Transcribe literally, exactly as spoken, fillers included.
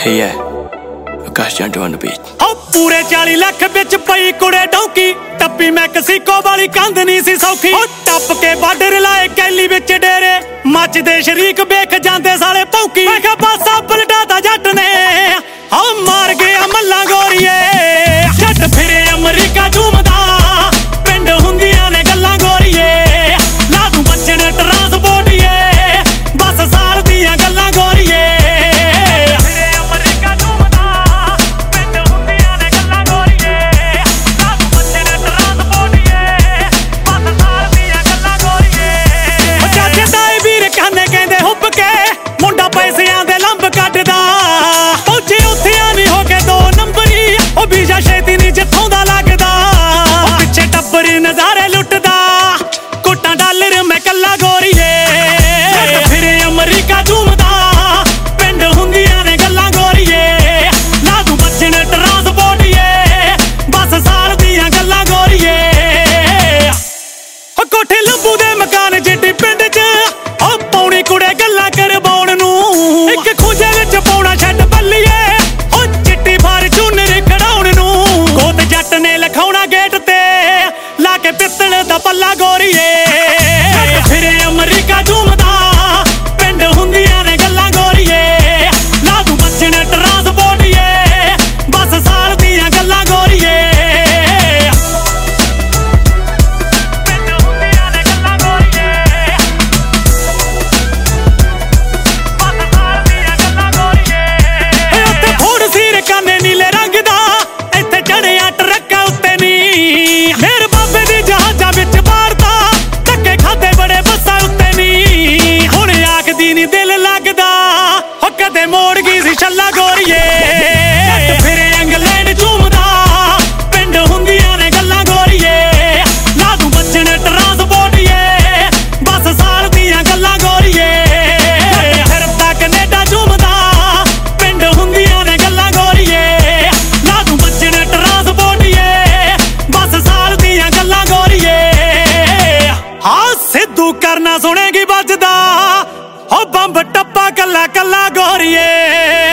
Hey yeah, Akash Jantu on the beat. Oh पूरे चाली लाख बिच पई कुड़े डौकी टप्पी मैक्सीको वाली कंध नहीं सी सौखी ओ टप के बार्डर लाए कैली बिच डेरे मचदे शरीक वेख जांदे साले भौंकी मैं कहा पासा पलटाता जट ने ओ मार गया मल्ला गोरीए जट फिरे अमरीका झूमदा पिंड हुंदियां ने गल्लां गोरीए ला तू बचन ट्रांसपोर्टिए बस साल दियां गल्लां गोरीए नजारे लुटदा कोटा डॉलर मैं कल्ला गोरीए फिरे अमरीका झूमदा पिंड हुंदियां ने गल्लां गोरीए ला तू बचन ट्रांसपोर्टिए बस साल दियां गल्लां गोरीए कोठे लंबू दे मकान जिड्डी पिंड च ओ पौनी कुड़े गल्लां करवाउण नूं इक खूंजे विच पौना छड्ड बल्लीए ओ चिट्टी फार्चूनर खड़ाउण नूं गोत जट ने लखाउणा गेट ते लाके पित्तल दा पल्ला गोरीए फिरे अमरीका झूमदा पिंड हुंदियां ने गल्लां गोरीए ला तू बचन ट्रांसपोर्टिए बस साल दियां गल्लां गोरीए पिंड हुंदियां ने गल्लां गोरीए बस साल दियां गल्लां गोरीए उत्ते फोड़ सीर काने नीले रंग दा इत्थे चढ़िया ट्रक्का उत्ते नी मेरे बाबे दी जहाजा विच मारदा धक्के खादे बड़े बस्सा उत्ते नी हुण आखदी नी दिल लगदा हो कदे मोड़ गई सी छल्ला गोरीए फिरे इंग्लैंड झूमदा पिंड हुंदियां ने गल्लां गोरीए ला तू बचन ट्रांसपोर्टिए बस साल दियां गल्लां गोरीए फिरदा कनेडा झूमदा पिंड हुंदियां ने गल्लां गोरीए ला तू बचन ट्रांसपोर्टिए बस साल दियां गल्लां गोरीए हाँ सिद्धू करना सुनेगी बजदा हो बंब टप्पा कल्ला कल्ला गोरीए।